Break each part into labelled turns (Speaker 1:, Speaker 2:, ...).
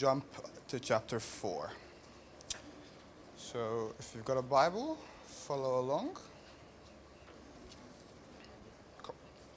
Speaker 1: jump to chapter 4. So if you've got a Bible, follow along. Cool.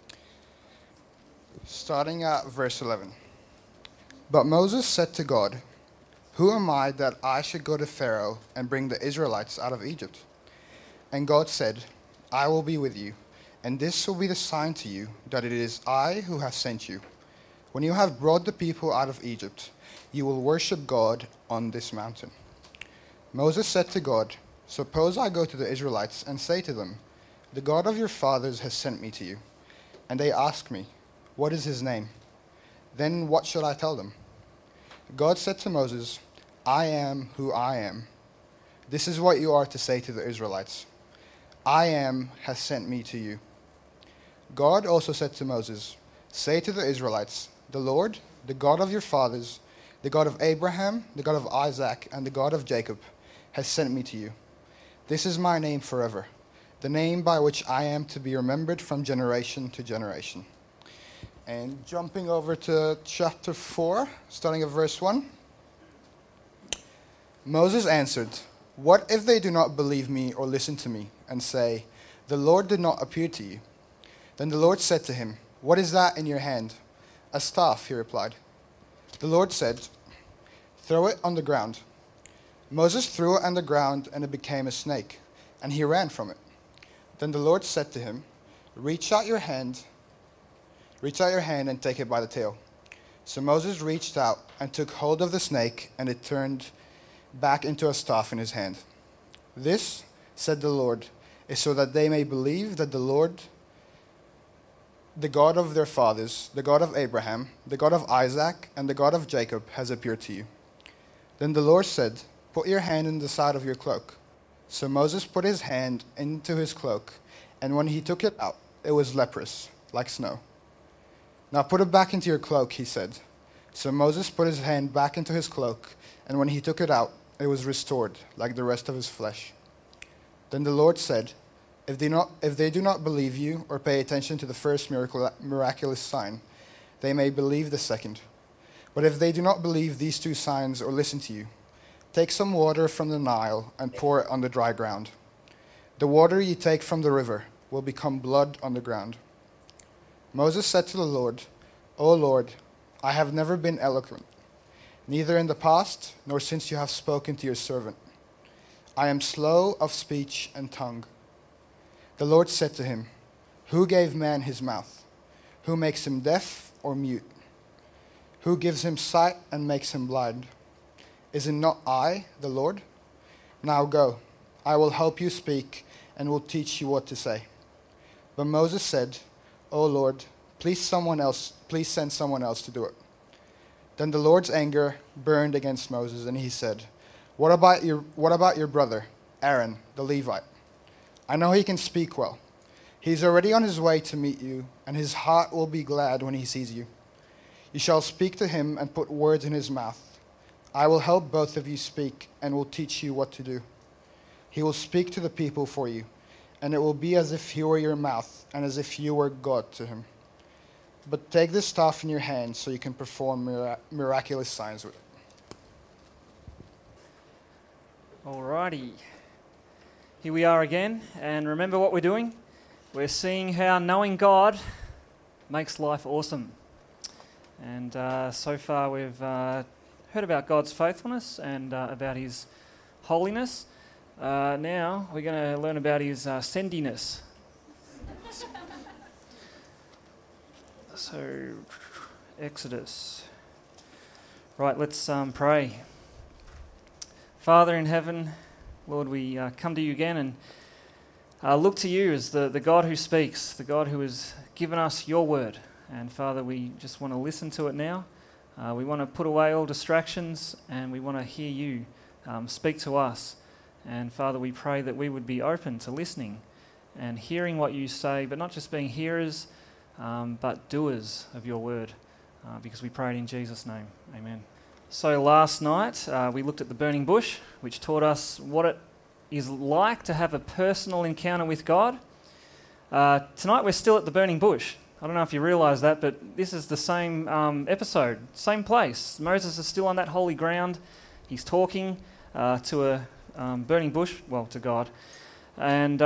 Speaker 1: Starting at verse 11. But Moses said to God, "Who am I that I should go to Pharaoh and bring the Israelites out of Egypt?" And God said, "I will be with you, and this will be the sign to you that it is I who have sent you. When you have brought the people out of Egypt, you will worship God on this mountain." Moses said to God, "Suppose I go to the Israelites and say to them, 'The God of your fathers has sent me to you.' And they ask me, 'What is his name?' Then what should I tell them?" God said to Moses, "I am who I am. This is what you are to say to the Israelites. 'I am has sent me to you.'" God also said to Moses, "Say to the Israelites, 'The Lord, the God of your fathers, the God of Abraham, the God of Isaac, and the God of Jacob, has sent me to you. This is my name forever, the name by which I am to be remembered from generation to generation." And jumping over to chapter 4, starting at verse 1. Moses answered, "What if they do not believe me or listen to me and say, 'The Lord did not appear to you'?" Then the Lord said to him, "What is that in your hand?" "A staff," he replied. The Lord said, "Throw it on the ground." Moses threw it on the ground, and it became a snake, and he ran from it. Then the Lord said to him, Reach out your hand and take it by the tail." So Moses reached out and took hold of the snake, and it turned back into a staff in his hand. "This," said the Lord, "is so that they may believe that the Lord, the God of their fathers, the God of Abraham, the God of Isaac, and the God of Jacob, has appeared to you." Then the Lord said, "Put your hand in the side of your cloak." So Moses put his hand into his cloak, and when he took it out, it was leprous, like snow. "Now put it back into your cloak," he said. So Moses put his hand back into his cloak, and when he took it out, it was restored, like the rest of his flesh. Then the Lord said, If they do not believe you or pay attention to the first miraculous sign, they may believe the second. But if they do not believe these two signs or listen to you, take some water from the Nile and pour it on the dry ground. The water you take from the river will become blood on the ground." Moses said to the Lord, "O Lord, I have never been eloquent, neither in the past nor since you have spoken to your servant. I am slow of speech and tongue." The Lord said to him, "Who gave man his mouth? Who makes him deaf or mute? Who gives him sight and makes him blind? Is it not I, the Lord? Now go, I will help you speak and will teach you what to say." But Moses said, "O Lord, please send someone else to do it." Then the Lord's anger burned against Moses, and he said, What about your brother, Aaron, the Levite? I know he can speak well. He's already on his way to meet you, and his heart will be glad when he sees you. You shall speak to him and put words in his mouth. I will help both of you speak and will teach you what to do. He will speak to the people for you, and it will be as if he were your mouth and as if you were God to him. But take this staff in your hand so you can perform miraculous signs with it.
Speaker 2: Alrighty. Here we are again, and remember what we're doing? We're seeing how knowing God makes life awesome. And so far we've heard about God's faithfulness and about his holiness. Now we're going to learn about his sendiness. So, Exodus. Right, let's pray. Father in heaven, Lord, we come to you again and look to you as the God who speaks, the God who has given us your word. And Father, we just want to listen to it now. We want to put away all distractions, and we want to hear you speak to us. And Father, we pray that we would be open to listening and hearing what you say, but not just being hearers, but doers of your word, because we pray it in Jesus' name. Amen. So last night we looked at the burning bush, which taught us what it is like to have a personal encounter with God. Tonight we're still at the burning bush. I don't know if you realise that, but this is the same episode, same place. Moses is still on that holy ground. He's talking to a burning bush, well, to God. And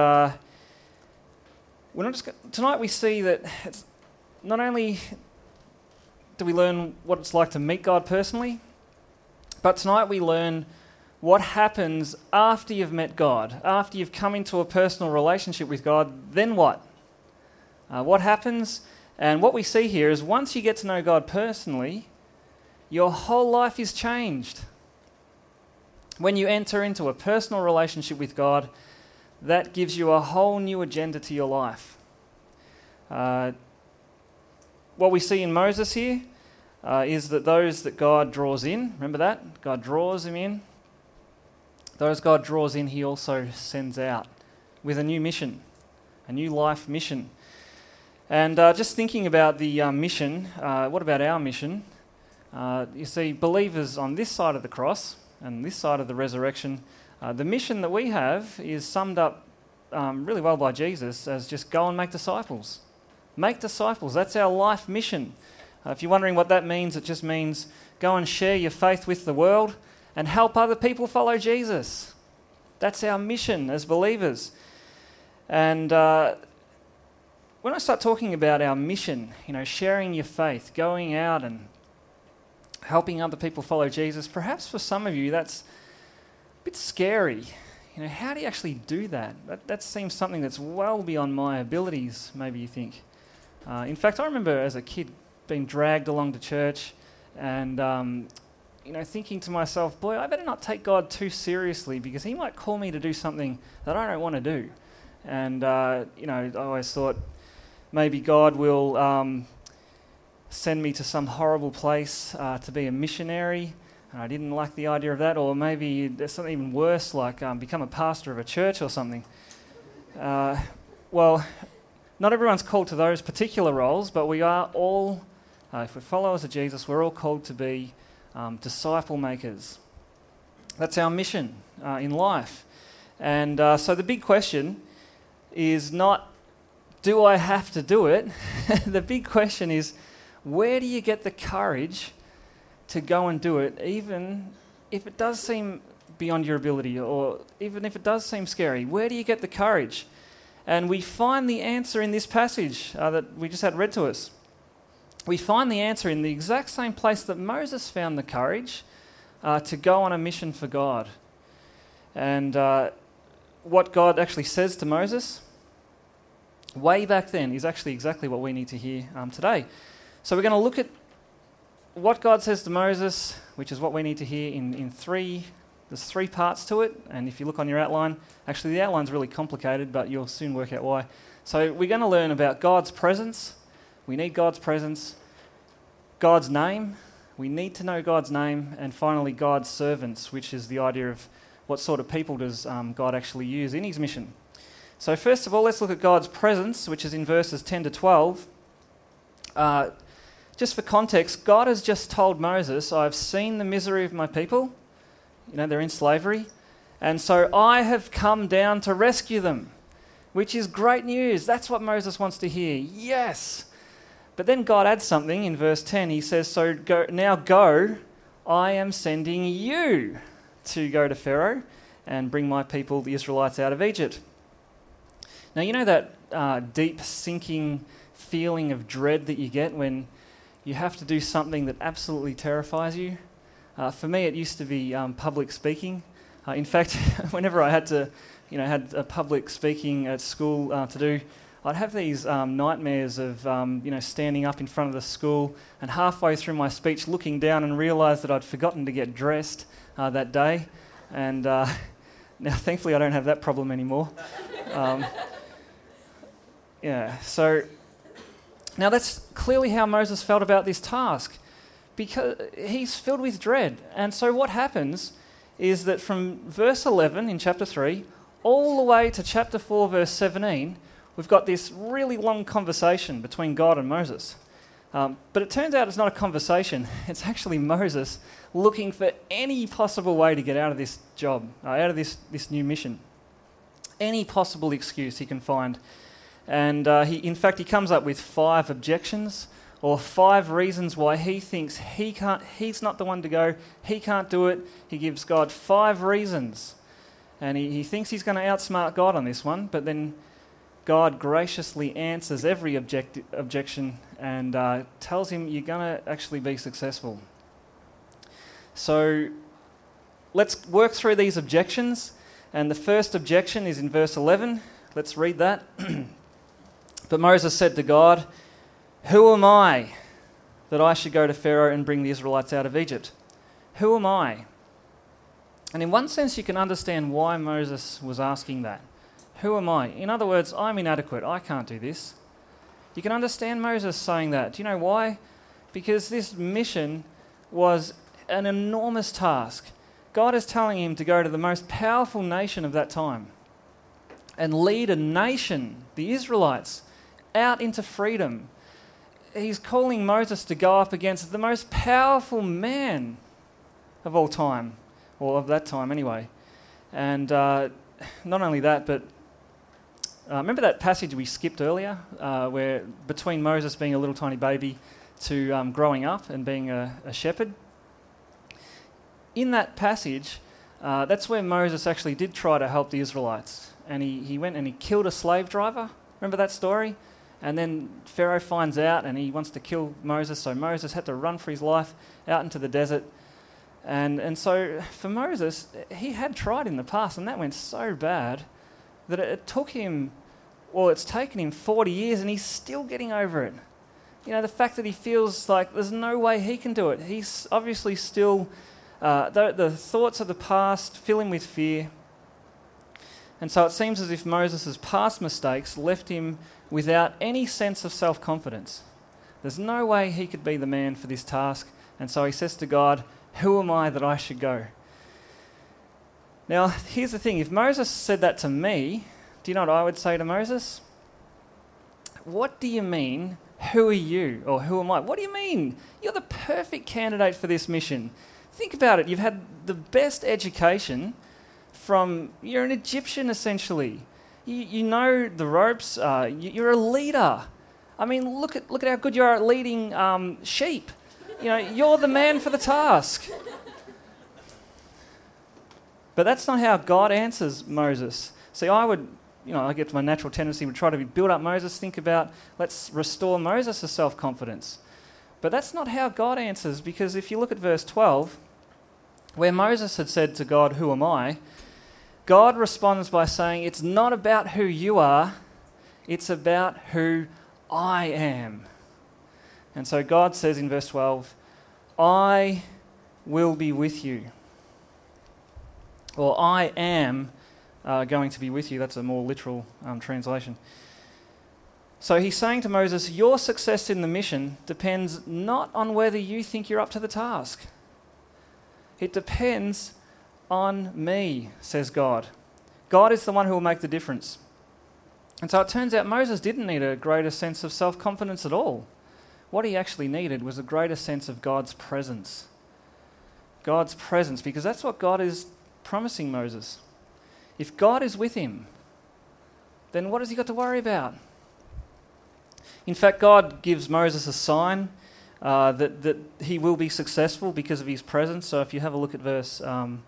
Speaker 2: tonight we see that it's not only do we learn what it's like to meet God personally, but tonight we learn what happens after you've met God, after you've come into a personal relationship with God. Then what? What happens? And what we see here is once you get to know God personally, your whole life is changed. When you enter into a personal relationship with God, that gives you a whole new agenda to your life. What we see in Moses here is that those that God draws in, remember that? God draws him in. Those God draws in, he also sends out with a new mission, a new life mission. And just thinking about the mission, what about our mission? You see, believers on this side of the cross and this side of the resurrection, the mission that we have is summed up really well by Jesus as just go and make disciples. Make disciples, that's our life mission. If you're wondering what that means, it just means go and share your faith with the world and help other people follow Jesus. That's our mission as believers. And when I start talking about our mission, sharing your faith, going out and helping other people follow Jesus, perhaps for some of you that's a bit scary. How do you actually do that? That seems something that's well beyond my abilities, maybe you think. In fact, I remember as a kid being dragged along to church and thinking to myself, boy, I better not take God too seriously because he might call me to do something that I don't want to do. And, I always thought maybe God will send me to some horrible place to be a missionary. And I didn't like the idea of that. Or maybe there's something even worse, like become a pastor of a church or something. Well, not everyone's called to those particular roles, but we are all, if we're followers of Jesus, we're all called to be disciple makers. That's our mission in life. And so the big question is not, do I have to do it? The big question is, where do you get the courage to go and do it, even if it does seem beyond your ability, or even if it does seem scary? Where do you get the courage? And we find the answer in this passage that we just had read to us. We find the answer in the exact same place that Moses found the courage to go on a mission for God. And what God actually says to Moses way back then is actually exactly what we need to hear today. So we're going to look at what God says to Moses, which is what we need to hear in three. There's three parts to it, and if you look on your outline, actually the outline's really complicated, but you'll soon work out why. So we're going to learn about God's presence. We need God's presence. God's name. We need to know God's name. And finally, God's servants, which is the idea of what sort of people does God actually use in his mission. So first of all, let's look at God's presence, which is in verses 10 to 12. Just for context, God has just told Moses, I've seen the misery of my people. They're in slavery. And so I have come down to rescue them, which is great news. That's what Moses wants to hear. Yes. But then God adds something in verse 10. He says, so go, I am sending you to go to Pharaoh and bring my people, the Israelites, out of Egypt. Now, you know that deep sinking feeling of dread that you get when you have to do something that absolutely terrifies you? For me, it used to be public speaking. In fact, whenever I had to, had a public speaking at school to do, I'd have these nightmares of, standing up in front of the school and halfway through my speech looking down and realise that I'd forgotten to get dressed that day. And now, thankfully, I don't have that problem anymore. So now that's clearly how Moses felt about this task, because he's filled with dread. And so what happens is that from verse 11 in chapter 3 all the way to chapter 4, verse 17, we've got this really long conversation between God and Moses. But it turns out it's not a conversation. It's actually Moses looking for any possible way to get out of this job, out of this new mission. Any possible excuse he can find. And in fact, he comes up with 5 objections or 5 reasons why he thinks he's not the one to go, he can't do it. He gives God 5 reasons. And he thinks he's going to outsmart God on this one, but then God graciously answers every objection and tells him you're going to actually be successful. So let's work through these objections. And the first objection is in verse 11. Let's read that. But Moses said to God, "Who am I that I should go to Pharaoh and bring the Israelites out of Egypt? Who am I?" And in one sense, you can understand why Moses was asking that. Who am I? In other words, I'm inadequate. I can't do this. You can understand Moses saying that. Do you know why? Because this mission was an enormous task. God is telling him to go to the most powerful nation of that time and lead a nation, the Israelites, out into freedom. He's calling Moses to go up against the most powerful man of all time, or of that time anyway. And not only that, but remember that passage we skipped earlier, where between Moses being a little tiny baby to growing up and being a shepherd? In that passage, that's where Moses actually did try to help the Israelites. And he went and he killed a slave driver. Remember that story? And then Pharaoh finds out and he wants to kill Moses, so Moses had to run for his life out into the desert. And so for Moses, he had tried in the past, and that went so bad that it took him, well, it's taken him 40 years, and he's still getting over it. You know, the fact that he feels like there's no way he can do it. He's obviously still, the thoughts of the past fill him with fear. And so it seems as if Moses' past mistakes left him without any sense of self-confidence. There's no way he could be the man for this task. And so he says to God, "Who am I that I should go?" Now, here's the thing. If Moses said that to me, do you know what I would say to Moses? "What do you mean, who are you? Or who am I? What do you mean? You're the perfect candidate for this mission. Think about it. You've had the best education you're an Egyptian essentially. You know the ropes. You're a leader. I mean, look at how good you are at leading sheep. You know, you're the man for the task." But that's not how God answers Moses. See, I get my natural tendency would try to build up Moses, think about, let's restore Moses' self-confidence. But that's not how God answers, because if you look at verse 12, where Moses had said to God, "Who am I?" God responds by saying, "It's not about who you are, it's about who I am." And so God says in verse 12, "I will be with you." Or "I am going to be with you." That's a more literal translation. So he's saying to Moses, your success in the mission depends not on whether you think you're up to the task. It depends on me, says God. God is the one who will make the difference. And so it turns out Moses didn't need a greater sense of self-confidence at all. What he actually needed was a greater sense of God's presence. God's presence, because that's what God is promising Moses. If God is with him, then what has he got to worry about? In fact, God gives Moses a sign that he will be successful because of his presence. So if you have a look at verse...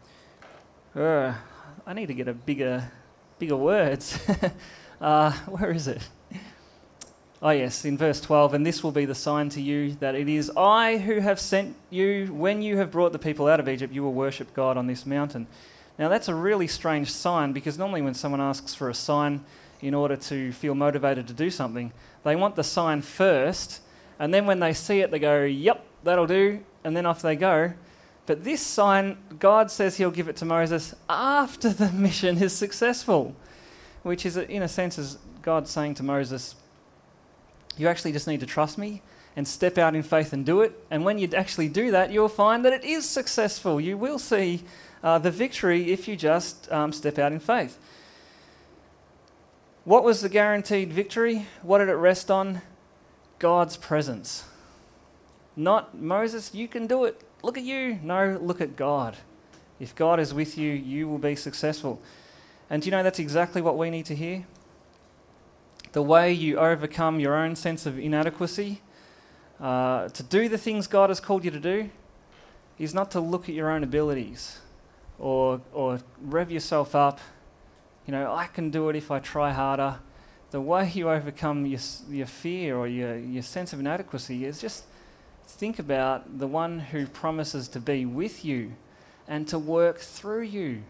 Speaker 2: I need to get a bigger words. Where is it? Oh yes, in verse 12, "And this will be the sign to you that it is I who have sent you. When you have brought the people out of Egypt, you will worship God on this mountain." Now that's a really strange sign, because normally when someone asks for a sign in order to feel motivated to do something, they want the sign first, and then when they see it, they go, "Yep, that'll do," and then off they go. But this sign, God says he'll give it to Moses after the mission is successful, which is, in a sense, is God saying to Moses, you actually just need to trust me and step out in faith and do it. And when you actually do that, you'll find that it is successful. You will see the victory if you just step out in faith. What was the guaranteed victory? What did it rest on? God's presence. Not Moses, you can do it. Look at you. No, look at God. If God is with you, you will be successful. And do you know that's exactly what we need to hear? the way you overcome your own sense of inadequacy, to do the things God has called you to do, is not to look at your own abilities or rev yourself up. I can do it if I try harder. The way you overcome your fear or your sense of inadequacy is just think about the one who promises to be with you and to work through you.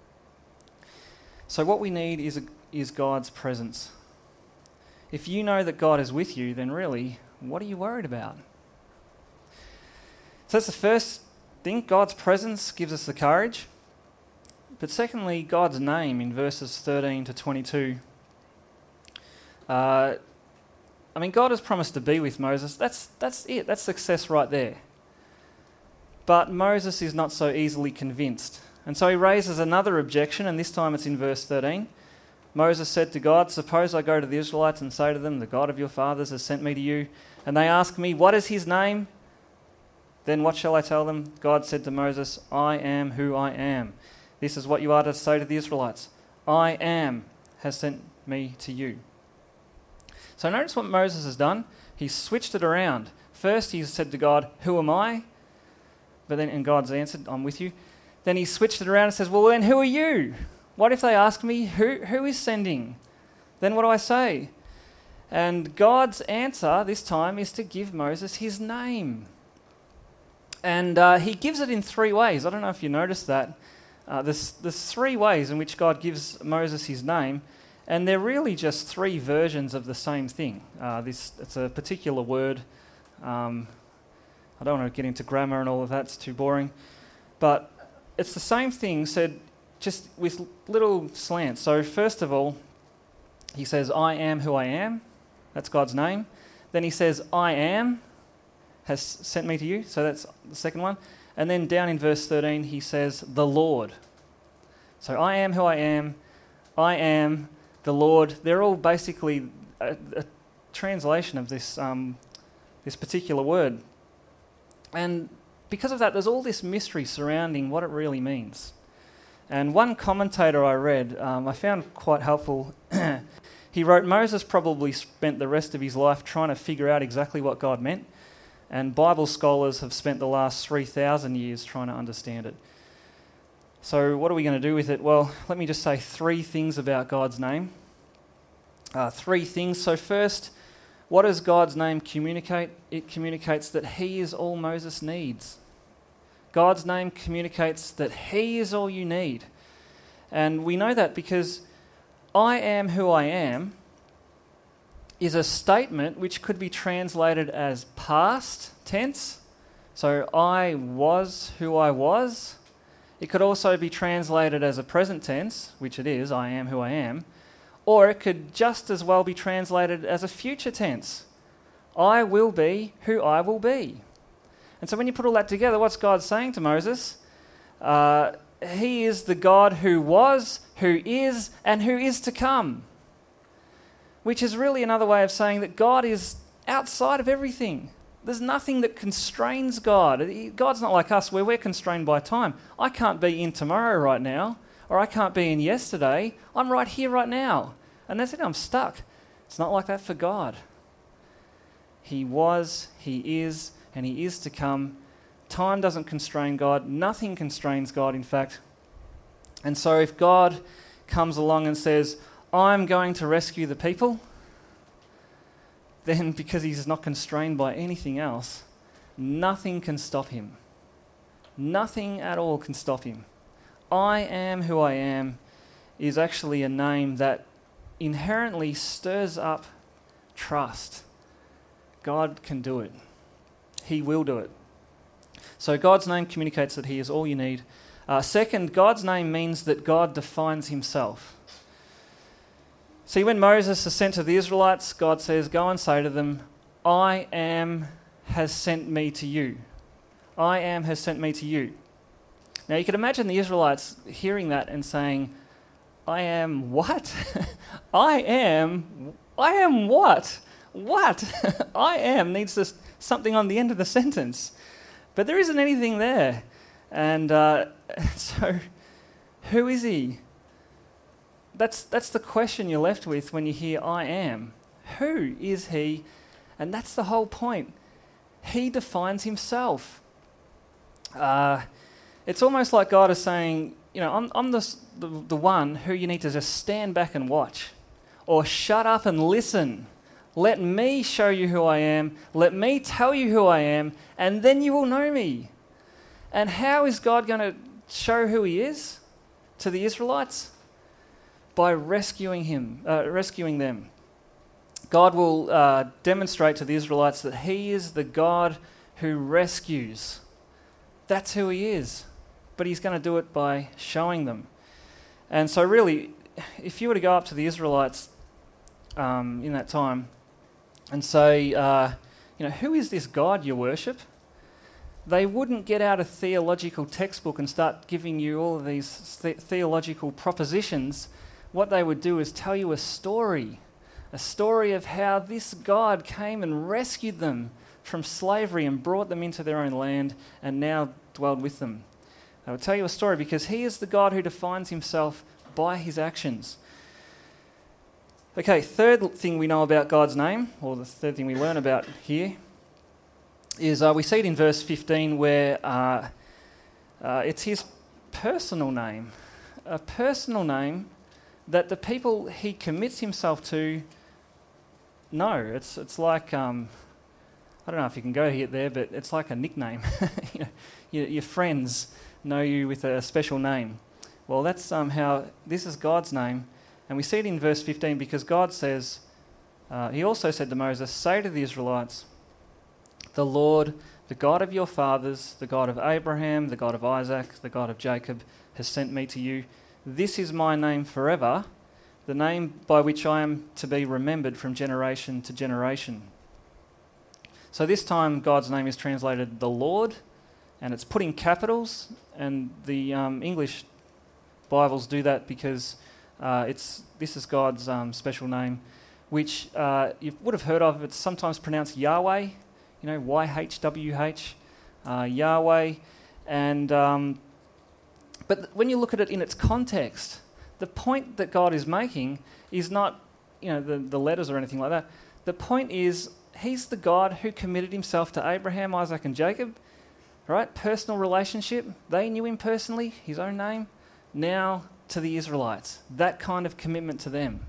Speaker 2: So what we need is God's presence. If you know that God is with you, then really, what are you worried about? So that's the first thing. God's presence gives us the courage. But secondly, God's name in verses 13 to 22. God has promised to be with Moses. That's it. That's success right there. But Moses is not so easily convinced. And so he raises another objection, and this time it's in verse 13. Moses said to God, "Suppose I go to the Israelites and say to them, 'The God of your fathers has sent me to you,' and they ask me, 'What is his name?' Then what shall I tell them?" God said to Moses, "I am who I am. This is what you are to say to the Israelites. I am has sent me to you." So notice what Moses has done. He's switched it around. First he's said to God, "Who am I?" And God's answered, "I'm with you." Then he switched it around and says, "Well then who are you? What if they ask me, who is sending? Then what do I say?" And God's answer this time is to give Moses his name. And he gives it in three ways. I don't know if you noticed that. There's three ways in which God gives Moses his name, and they're really just three versions of the same thing. It's a particular word. I don't want to get into grammar and all of that, it's too boring. But it's the same thing said just with little slants. So first of all, he says, "I am who I am." That's God's name. Then he says, "I am has sent me to you." So that's the second one. And then down in verse 13, he says, "The Lord." So I am who I am, the Lord. They're all basically a translation of this particular word. And because of that, there's all this mystery surrounding what it really means. And one commentator I read, I found quite helpful. He wrote, Moses probably spent the rest of his life trying to figure out exactly what God meant, and Bible scholars have spent the last 3,000 years trying to understand it. So what are we going to do with it? Well, let me just say three things about God's name. Three things. So first, what does God's name communicate? It communicates that he is all Moses needs. God's name communicates that he is all you need. And we know that because I am who I am is a statement which could be translated as past tense. So I was who I was. It could also be translated as a present tense, which it is, I am who I am. Or it could just as well be translated as a future tense. I will be who I will be. And so when you put all that together, what's God saying to Moses? He is the God who was, who is, and who is to come. Which is really another way of saying that God is outside of everything. There's nothing that constrains God. God's not like us where we're constrained by time. I can't be in tomorrow right now, or I can't be in yesterday. I'm right here right now. And that's it, I'm stuck. It's not like that for God. He was, he is, and he is to come. Time doesn't constrain God. Nothing constrains God, in fact. And so if God comes along and says, I'm going to rescue the people, then because he's not constrained by anything else, nothing can stop him. Nothing at all can stop him. I am who I am is actually a name that inherently stirs up trust. God can do it. He will do it. So God's name communicates that he is all you need. Second, God's name means that God defines himself. See, when Moses is sent to the Israelites, God says, go and say to them, I am has sent me to you. I am has sent me to you. Now you can imagine the Israelites hearing that and saying, I am what? I am what? What? I am needs this, something on the end of the sentence. But there isn't anything there. And so, who is he? that's the question you're left with when you hear I am. Who is he? And that's the whole point. He defines himself. It's almost like God is saying, I'm the one who you need to just stand back and watch. Or shut up and listen. Let me show you who I am. Let me tell you who I am, and then you will know me. And how is God going to show who he is to the Israelites? By rescuing them. God will demonstrate to the Israelites that he is the God who rescues. That's who he is. But he's going to do it by showing them. And so really, if you were to go up to the Israelites in that time and say, who is this God you worship? They wouldn't get out a theological textbook and start giving you all of these theological propositions. What they would do is tell you a story of how this God came and rescued them from slavery and brought them into their own land and now dwelled with them. They would tell you a story because he is the God who defines himself by his actions. Okay, third thing we know about God's name, or the third thing we learn about here, is we see it in verse 15 where it's his personal name. A personal name that the people he commits himself to know. It's like, I don't know if you can go here there, but it's like a nickname. Your friends know you with a special name. Well, that's how this is God's name. And we see it in verse 15 because God says, he also said to Moses, say to the Israelites, the Lord, the God of your fathers, the God of Abraham, the God of Isaac, the God of Jacob, has sent me to you. This is my name forever, the name by which I am to be remembered from generation to generation. So this time God's name is translated the Lord, and it's put in capitals, and the English Bibles do that because this is God's special name, which you would have heard of. It's sometimes pronounced Yahweh, YHWH, Yahweh. And but when you look at it in its context, the point that God is making is not the letters or anything like that. The point is he's the God who committed himself to Abraham, Isaac and Jacob, right? Personal relationship. They knew him personally, his own name. Now to the Israelites. That kind of commitment to them.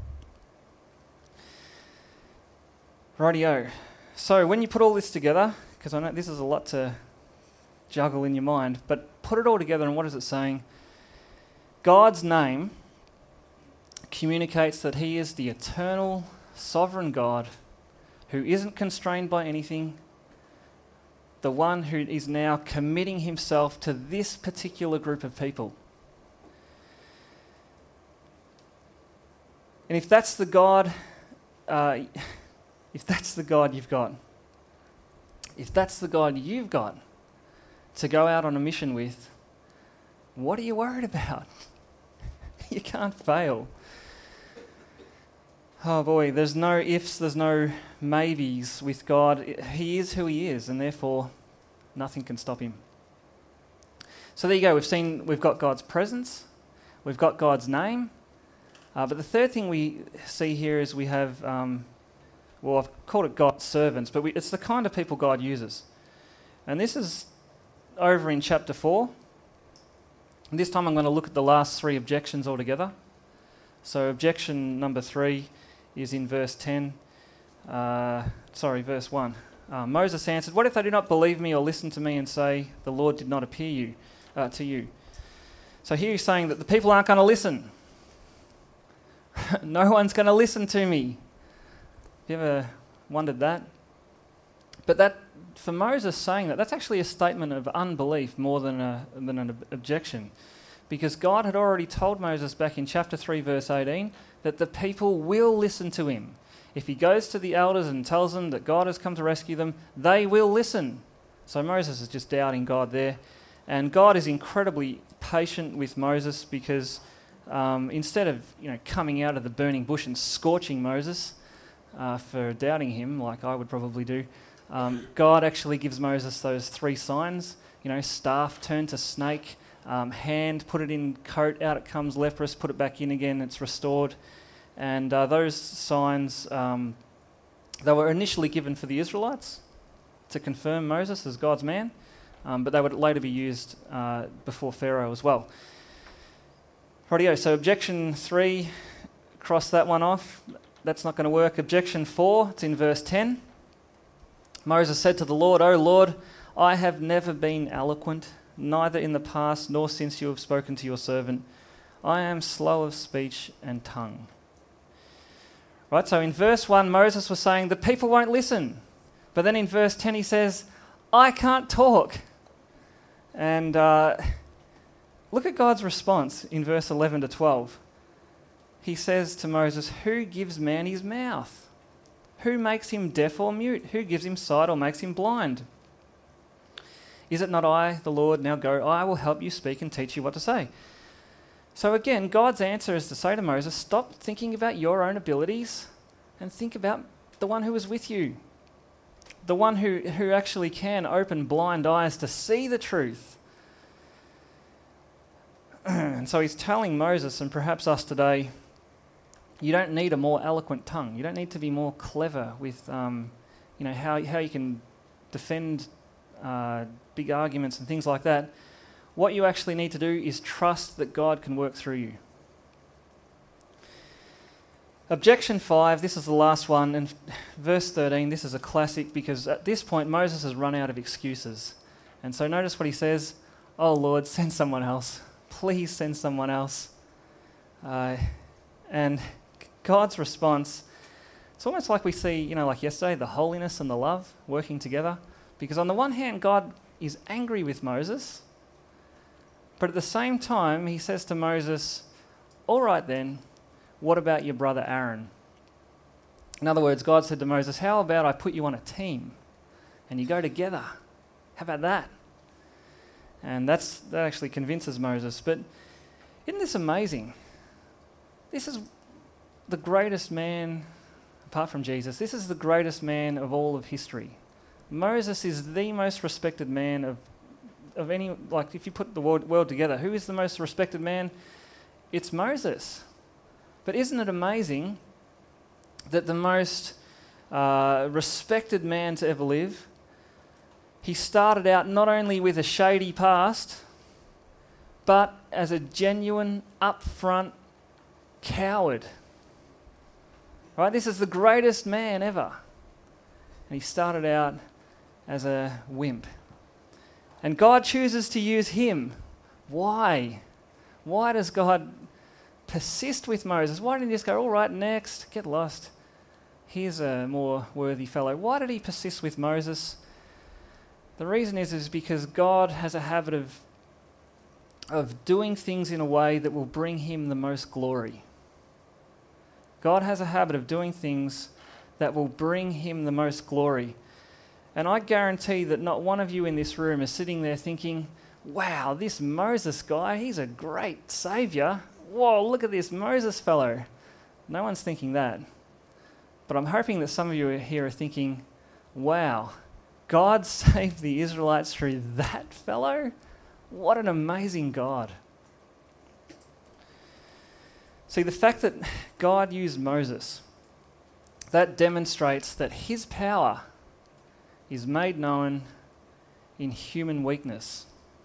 Speaker 2: Rightio. So when you put all this together, because I know this is a lot to juggle in your mind, but put it all together and what is it saying? God's name communicates that he is the eternal, sovereign God who isn't constrained by anything, the one who is now committing himself to this particular group of people. And if that's the God, you've got, if that's the God you've got to go out on a mission with, what are you worried about? You can't fail. Oh boy, there's no ifs, there's no maybes with God. He is who he is, and therefore nothing can stop him. So there you go. We've got God's presence, we've got God's name. But the third thing we see here is we have, I've called it God's servants, but it's the kind of people God uses. And this is over in chapter 4. And this time I'm going to look at the last three objections altogether. So objection number 3 is in verse 1. Moses answered, what if they do not believe me or listen to me and say, the Lord did not appear to you? So here he's saying that the people aren't going to listen. No one's going to listen to me. Have you ever wondered that? But that, for Moses saying that, that's actually a statement of unbelief more than an objection. Because God had already told Moses back in chapter 3, verse 18, that the people will listen to him. If he goes to the elders and tells them that God has come to rescue them, they will listen. So Moses is just doubting God there. And God is incredibly patient with Moses because instead of coming out of the burning bush and scorching Moses for doubting him, like I would probably do, God actually gives Moses those 3 signs, staff turned to snake, hand, put it in coat, out it comes leprous, put it back in again, it's restored. And those signs, they were initially given for the Israelites to confirm Moses as God's man, but they would later be used before Pharaoh as well. Rightio, so objection 3, cross that one off. That's not going to work. Objection 4, it's in verse 10. Moses said to the Lord, "O Lord, I have never been eloquent, neither in the past nor since you have spoken to your servant. I am slow of speech and tongue." Right, so in verse 1, Moses was saying, the people won't listen. But then in verse 10 he says, I can't talk. And look at God's response in verse 11 to 12. He says to Moses, "Who gives man his mouth? Who makes him deaf or mute? Who gives him sight or makes him blind? Is it not I, the Lord? Now go, I will help you speak and teach you what to say." So again, God's answer is to say to Moses, stop thinking about your own abilities and think about the one who is with you. The one who actually can open blind eyes to see the truth. And so he's telling Moses, and perhaps us today, you don't need a more eloquent tongue. You don't need to be more clever with how you can defend big arguments and things like that. What you actually need to do is trust that God can work through you. Objection 5, this is the last one, and verse 13, this is a classic because at this point Moses has run out of excuses. And so notice what he says, "Oh Lord, send someone else. Please send someone else." And God's response, it's almost like we see, like yesterday, the holiness and the love working together. Because on the one hand, God is angry with Moses, but at the same time, he says to Moses, "All right then, what about your brother Aaron?" In other words, God said to Moses, "How about I put you on a team and you go together? How about that?" And that actually convinces Moses. But isn't this amazing? This is the greatest man, apart from Jesus, this is the greatest man of all of history. Moses is the most respected man of any, like if you put the world together, who is the most respected man? It's Moses. But isn't it amazing that the most respected man to ever live, he started out not only with a shady past, but as a genuine, upfront coward. Right? This is the greatest man ever. And he started out as a wimp. And God chooses to use him. Why? Why does God persist with Moses? Why didn't he just go, "All right, next, get lost. Here's a more worthy fellow"? Why did he persist with Moses? The reason is because God has a habit of doing things in a way that will bring him the most glory. God has a habit of doing things that will bring him the most glory. And I guarantee that not one of you in this room is sitting there thinking, "Wow, this Moses guy, he's a great saviour. Whoa, look at this Moses fellow." No one's thinking that. But I'm hoping that some of you here are thinking, "Wow, God saved the Israelites through that fellow? What an amazing God." See, the fact that God used Moses, that demonstrates that his power is made known in human weakness.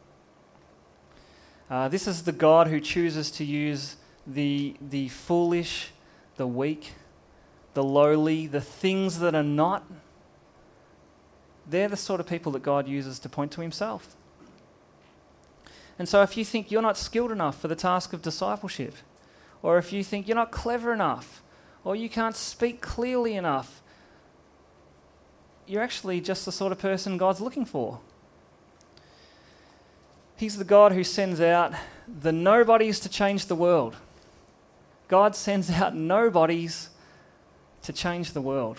Speaker 2: This is the God who chooses to use the foolish, the weak, the lowly, the things that are not. They're the sort of people that God uses to point to himself. And so if you think you're not skilled enough for the task of discipleship, or if you think you're not clever enough, or you can't speak clearly enough, you're actually just the sort of person God's looking for. He's the God who sends out the nobodies to change the world. God sends out nobodies to change the world.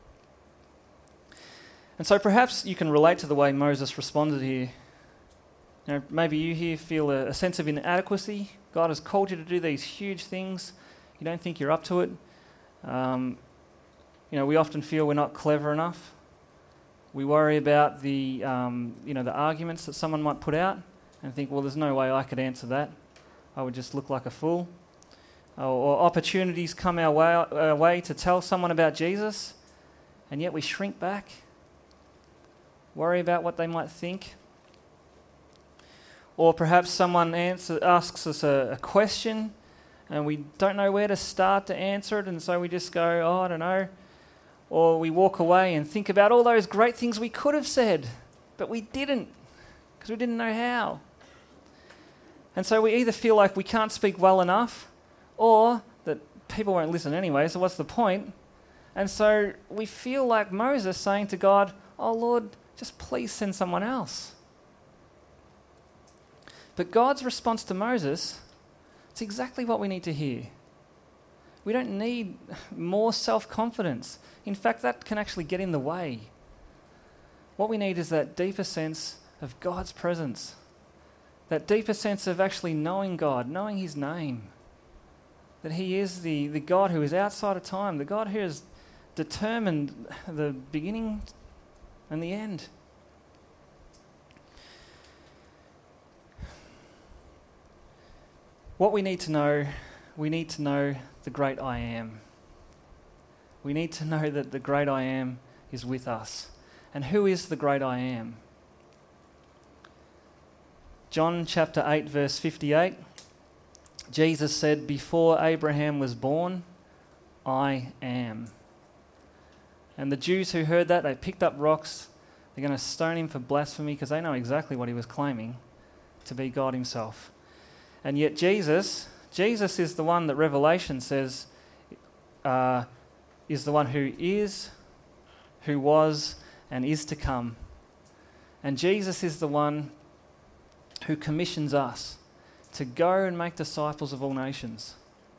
Speaker 2: And so perhaps you can relate to the way Moses responded here. Maybe you here feel a sense of inadequacy. God has called you to do these huge things. You don't think you're up to it. We often feel we're not clever enough. We worry about the arguments that someone might put out. and think, well, there's no way I could answer that. I would just look like a fool. Or opportunities come our way to tell someone about Jesus, and yet we shrink back, worry about what they might think. Or perhaps someone asks us a question, and we don't know where to start to answer it, and so we just go, oh, I don't know. Or we walk away and think about all those great things we could have said, but we didn't, because we didn't know how. And so we either feel like we can't speak well enough, or that people won't listen anyway, so what's the point? And so we feel like Moses saying to God, oh Lord, just please send someone else. But God's response to Moses, it's exactly what we need to hear. We don't need more self-confidence. In fact, that can actually get in the way. What we need is that deeper sense of God's presence, that deeper sense of actually knowing God, knowing his name, that he is the God who is outside of time, the God who has determined the beginning and the end. What we need to know the great I am. We need to know that the great I am is with us. And who is the great I am? John chapter 8 verse 58, Jesus said, before Abraham was born, I am. And the Jews who heard that, they picked up rocks. They're going to stone him for blasphemy because they know exactly what he was claiming to be God himself. And yet Jesus is the one that Revelation says is the one who is, who was, and is to come. And Jesus is the one who commissions us to go and make disciples of all nations.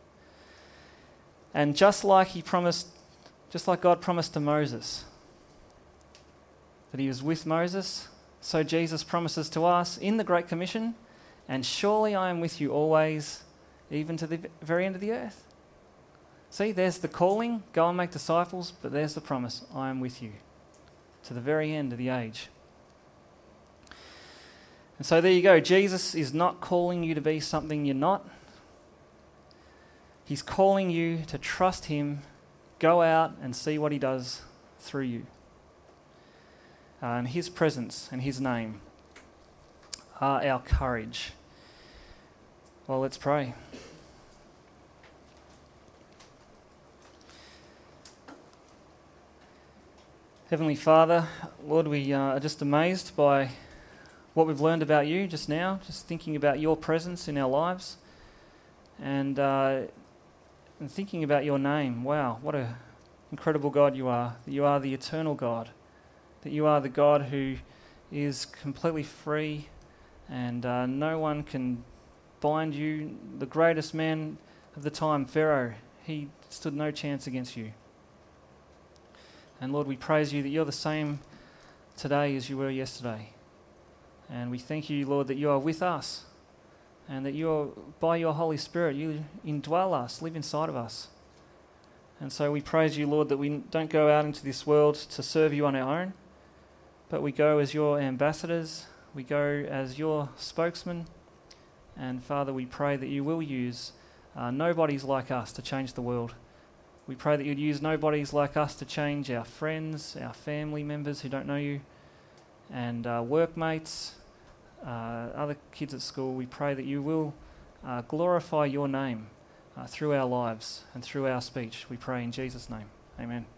Speaker 2: And just like God promised to Moses that he was with Moses, so Jesus promises to us in the Great Commission, and surely I am with you always, even to the very end of the earth. See, there's the calling, go and make disciples, but there's the promise, I am with you to the very end of the age. And so there you go. Jesus is not calling you to be something you're not. He's calling you to trust him, go out and see what he does through you. And his presence and his name are our courage. Well, let's pray. Heavenly Father, Lord, we are just amazed by what we've learned about you just now, just thinking about your presence in our lives and thinking about your name. Wow, what an incredible God you are, that you are the eternal God, that you are the God who is completely free and no one can bind you. The greatest man of the time, Pharaoh, he stood no chance against you. And Lord, we praise you that you're the same today as you were yesterday. And we thank you, Lord, that you are with us and that you are, by your Holy Spirit, you indwell us, live inside of us. And so we praise you, Lord, that we don't go out into this world to serve you on our own, but we go as your ambassadors, we go as your spokesmen. And Father, we pray that you will use nobodies like us to change the world. We pray that you'd use nobodies like us to change our friends, our family members who don't know you, and workmates, other kids at school. We pray that you will glorify your name through our lives and through our speech. We pray in Jesus' name. Amen.